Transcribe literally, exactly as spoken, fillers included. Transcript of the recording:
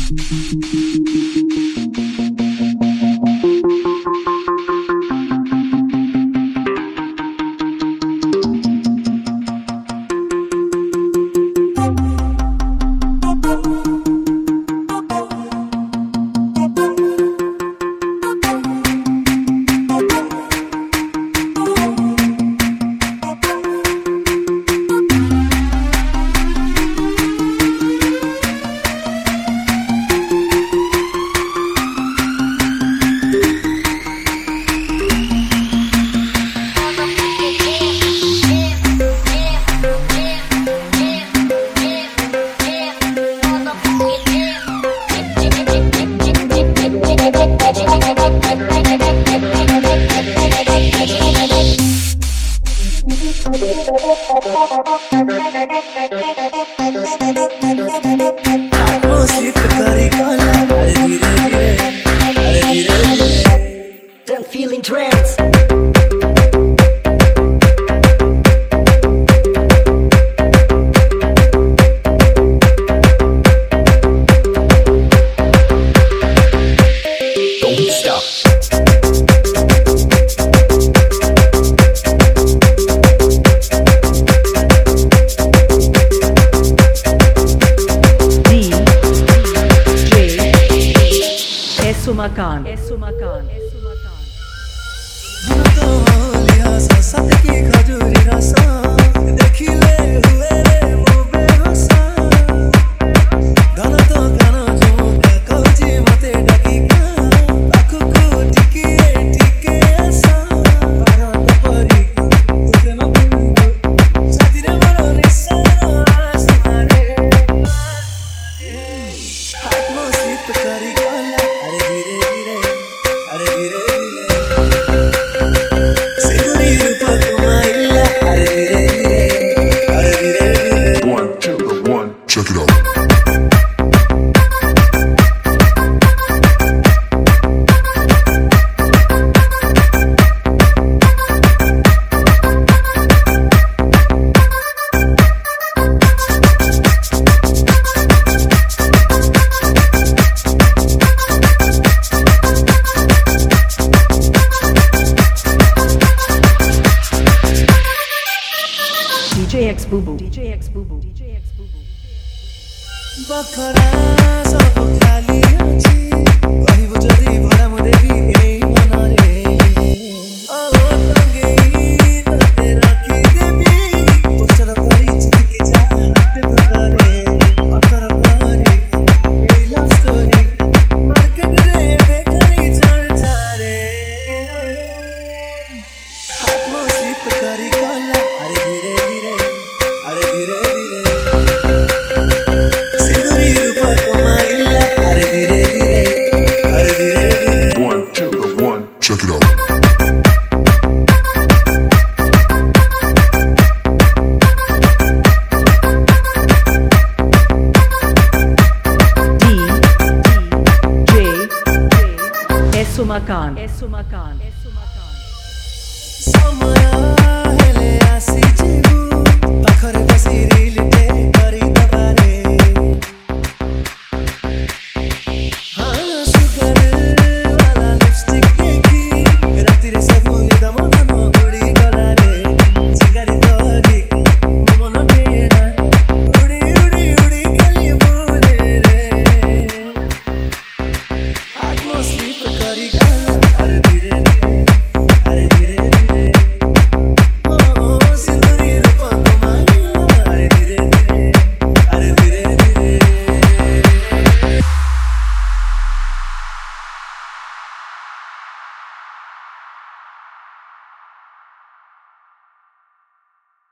Done feeling trance. Don't stop. Sumakan, Sumakan, Sumakan. तो लिहाजा सत की खजूरी रसा देखिले हुए रे वो बेहोसा गाना तो गाना जो कौजी मते डकी का आँखों को टिकी टिके ऐसा बारा तो परी तुझे मैं बुंदो साथी रे मरो निशाना आसमाने हाथ में सिप करी काला अरे धीरे धीरे अरे धीरे Check it out. D J X Boo Boo, D J X Boo Boo, D J X Boo Boo. बखरा सब खाली अछि कहिबो जदी भरा म देबी एई मनारे ओ तंगे तते राखी देबी पोस्टर करी चिके जा हट भगारे अतर पारे एई लव स्टोरी मार्केट रे बेकरी चढ़ रे हाथ में सिप करी काला अरे धीरे धीरे अरे धीरे धीरे Check it out. D J Sumakan, Sumakan, Sumakan. Samaya hele asi jibu pakhare basiri